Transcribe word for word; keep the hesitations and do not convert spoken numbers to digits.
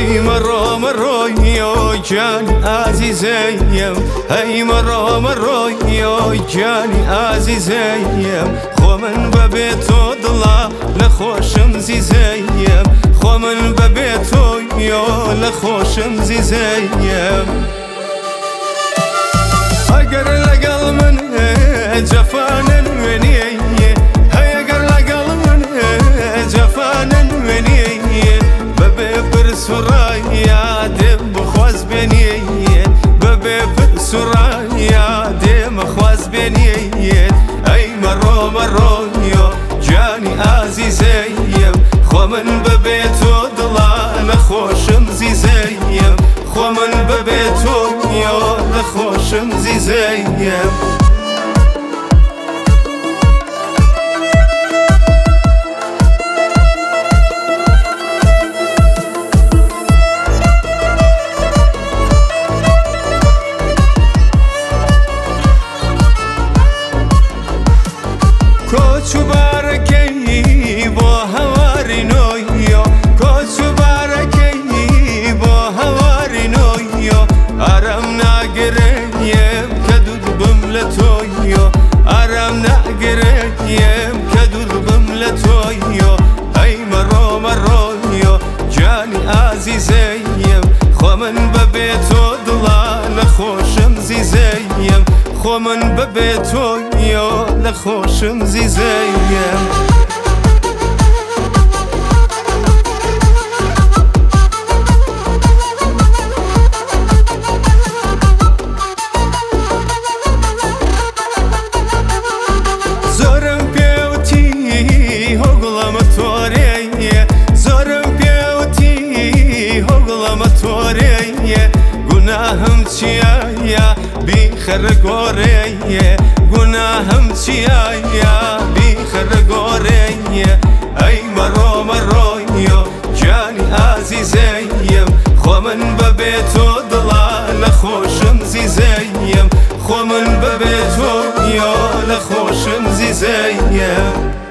هی مرو مرو یا جان عزیزیم، هی مرو مرو یا جان عزیزیم. خو من ببی تو دلا لخوشم زیزیم، خو من ببی تو یا لخوشم زیزیم. اگر لگل من جفانن ونیه، هی اگر لگل من جفانن ونیه، ببی پر سرایا دم خواز بنیه، ببی پر سرایا دم خواز بنیه. ای مرو مرو یا جانی عزیزیم، خو من ببی تو دلا لخوشم زیزیم، خو من ببی تو یا لخوشم زیزیم. کوچو بارکی با هواری نویا، کوچو بارکی با هواری نویا. آرام نگیریم کدود بملتویا، آرام نگیریم کدود بملتویا. ای مرو مرو یا جانی عزیزیم، خو من ببی تو دلا لخوشم زیزیم، خو من ببی تو یا لخوشم زیزیم. زورم پیوتی هوگلم توریه، زورم پیوتی هوگلم توریه. گناهم چیه یا بیخر گوریه، گناهم چیه یا بیخر گوریه. ای مرو مرو یا جانی عزیزیم، خو من ببی تو دلا لخوشم زیزیم، خو من ببی تو یا لخوشم زیزیم.